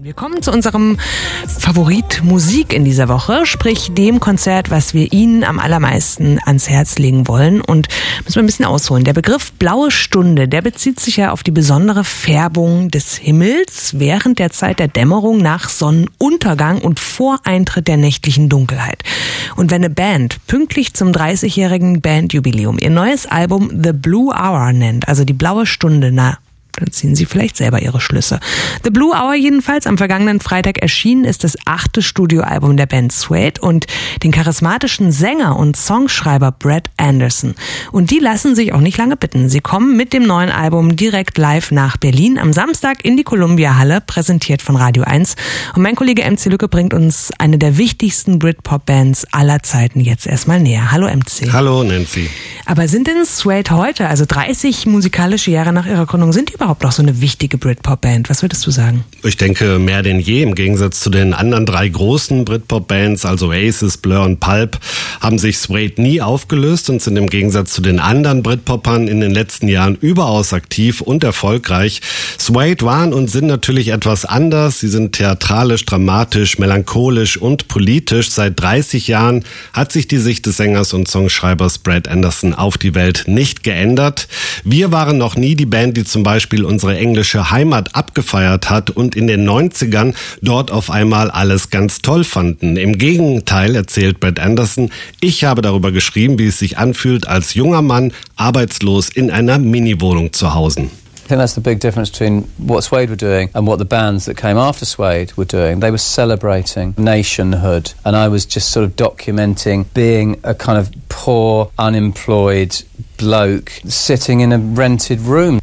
Wir kommen zu unserem Favorit Musik in dieser Woche, sprich dem Konzert, was wir Ihnen am allermeisten ans Herz legen wollen. Und müssen wir ein bisschen ausholen. Der Begriff Blaue Stunde, der bezieht sich ja auf die besondere Färbung des Himmels während der Zeit der Dämmerung nach Sonnenuntergang und vor Eintritt der nächtlichen Dunkelheit. Und wenn eine Band pünktlich zum 30-jährigen Bandjubiläum ihr neues Album The Blue Hour nennt, also die Blaue Stunde, dann ziehen Sie vielleicht selber Ihre Schlüsse. The Blue Hour jedenfalls, am vergangenen Freitag erschienen, ist das 8. Studioalbum der Band Suede und den charismatischen Sänger und Songschreiber Brett Anderson. Und die lassen sich auch nicht lange bitten. Sie kommen mit dem neuen Album direkt live nach Berlin am Samstag in die Columbia-Halle, präsentiert von Radio 1. Und mein Kollege MC Lücke bringt uns eine der wichtigsten Britpop-Bands aller Zeiten jetzt erstmal näher. Hallo MC. Hallo Nancy. Aber sind denn Suede heute, also 30 musikalische Jahre nach ihrer Gründung, sind die überhaupt noch so eine wichtige Britpop-Band? Was würdest du sagen? Ich denke, mehr denn je. Im Gegensatz zu den anderen 3 großen Britpop-Bands, also Oasis, Blur und Pulp, haben sich Suede nie aufgelöst und sind im Gegensatz zu den anderen Britpoppern in den letzten Jahren überaus aktiv und erfolgreich. Suede waren und sind natürlich etwas anders. Sie sind theatralisch, dramatisch, melancholisch und politisch. Seit 30 Jahren hat sich die Sicht des Sängers und Songschreibers Brett Anderson auf die Welt nicht geändert. Wir waren noch nie die Band, die zum Beispiel unsere englische Heimat abgefeiert hat und in den 90ern dort auf einmal alles ganz toll fanden. Im Gegenteil, erzählt Brett Anderson, ich habe darüber geschrieben, wie es sich anfühlt, als junger Mann arbeitslos in einer Mini-Wohnung zu hausen. I think that's the big difference between what Suede were doing and what the bands that came after Suede were doing. They were celebrating nationhood, and I was just sort of documenting being a kind of poor, unemployed bloke sitting in a rented room.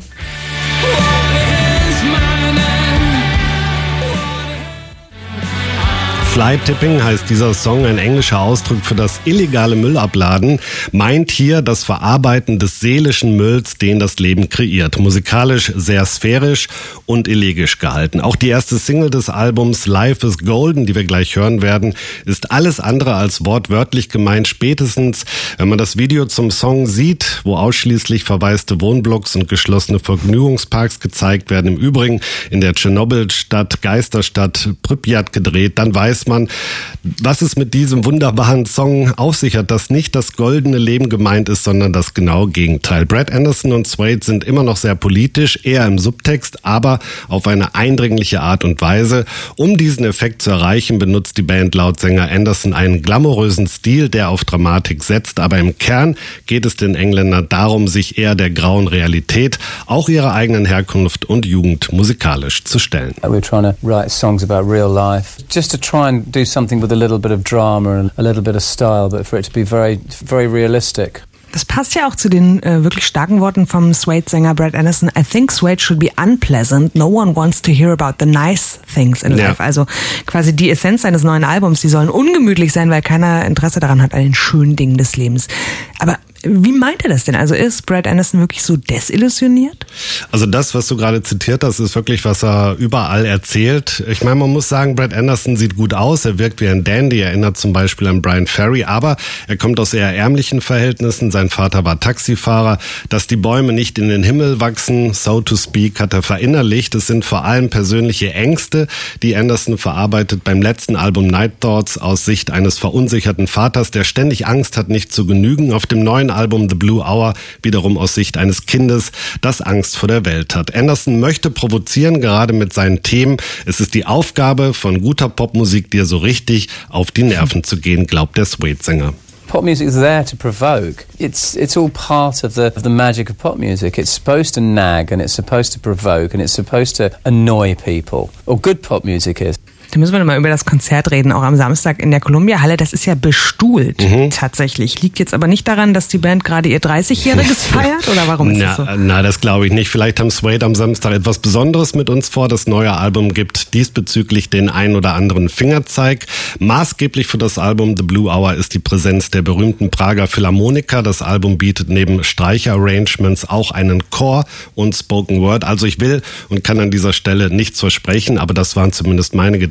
Fly-Tipping heißt dieser Song, ein englischer Ausdruck für das illegale Müllabladen, meint hier das Verarbeiten des seelischen Mülls, den das Leben kreiert. Musikalisch sehr sphärisch und elegisch gehalten. Auch die erste Single des Albums Life is Golden, die wir gleich hören werden, ist alles andere als wortwörtlich gemeint. Spätestens, wenn man das Video zum Song sieht, wo ausschließlich verwaiste Wohnblocks und geschlossene Vergnügungsparks gezeigt werden, im Übrigen in der Tschernobyl-Stadt, Geisterstadt Pripyat gedreht, dann weiß man, was es mit diesem wunderbaren Song auf sich hat, dass nicht das goldene Leben gemeint ist, sondern das genaue Gegenteil. Brett Anderson und Suede sind immer noch sehr politisch, eher im Subtext, aber auf eine eindringliche Art und Weise. Um diesen Effekt zu erreichen, benutzt die Band laut Sänger Anderson einen glamourösen Stil, der auf Dramatik setzt, aber im Kern geht es den Engländern darum, sich eher der grauen Realität, auch ihrer eigenen Herkunft und Jugend musikalisch zu stellen. We're trying to write songs about real life, just to try and do something with a little bit of drama and a little bit of style, but for it to be very, very realistic. Das passt ja auch zu den wirklich starken Worten vom Suede-Sänger Brett Anderson. I think Suede should be unpleasant. No one wants to hear about the nice things in life. Also quasi die Essenz seines neuen Albums. Die sollen ungemütlich sein, weil keiner Interesse daran hat, an den schönen Dingen des Lebens. Aber wie meint er das denn? Also ist Brett Anderson wirklich so desillusioniert? Also das, was du gerade zitiert hast, ist wirklich, was er überall erzählt. Ich meine, man muss sagen, Brett Anderson sieht gut aus, er wirkt wie ein Dandy, erinnert zum Beispiel an Brian Ferry, aber er kommt aus eher ärmlichen Verhältnissen. Sein Vater war Taxifahrer. Dass die Bäume nicht in den Himmel wachsen, so to speak, hat er verinnerlicht. Es sind vor allem persönliche Ängste, die Anderson verarbeitet beim letzten Album Night Thoughts aus Sicht eines verunsicherten Vaters, der ständig Angst hat, nicht zu genügen. Auf dem neuen Album The Blue Hour wiederum aus Sicht eines Kindes, das Angst vor der Welt hat. Anderson möchte provozieren, gerade mit seinen Themen. Es ist die Aufgabe von guter Popmusik, dir so richtig auf die Nerven zu gehen, glaubt der Suede-Sänger. Pop music is there to provoke. It's all part of the magic of pop music. It's supposed to nag and it's supposed to provoke and it's supposed to annoy people. Or good pop music is. Da müssen wir mal über das Konzert reden, auch am Samstag in der Columbia-Halle. Das ist ja bestuhlt tatsächlich. Liegt jetzt aber nicht daran, dass die Band gerade ihr 30-Jähriges feiert? Oder warum ist das so? Na, das glaube ich nicht. Vielleicht haben Suede am Samstag etwas Besonderes mit uns vor. Das neue Album gibt diesbezüglich den ein oder anderen Fingerzeig. Maßgeblich für das Album The Blue Hour ist die Präsenz der berühmten Prager Philharmoniker. Das Album bietet neben Streicher-Arrangements auch einen Chor und Spoken Word. Also ich will und kann an dieser Stelle nichts versprechen, aber das waren zumindest meine Gedanken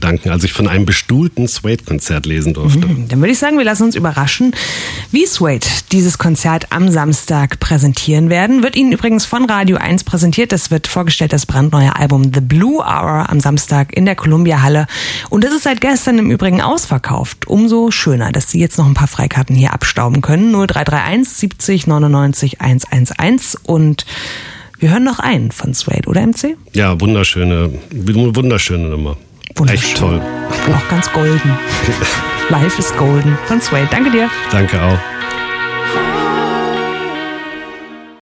Gedanken, als ich von einem bestuhlten Suede-Konzert lesen durfte. Dann würde ich sagen, wir lassen uns überraschen, wie Suede dieses Konzert am Samstag präsentieren werden. Wird Ihnen übrigens von Radio 1 präsentiert. Das wird vorgestellt, das brandneue Album The Blue Hour am Samstag in der Columbia Halle. Und das ist seit gestern im Übrigen ausverkauft. Umso schöner, dass Sie jetzt noch ein paar Freikarten hier abstauben können. 0331 70 99 111. Und wir hören noch einen von Suede, oder MC? Ja, wunderschöne Nummer. Echt toll. Auch ganz golden. Life is golden von Suede. Danke dir. Danke auch.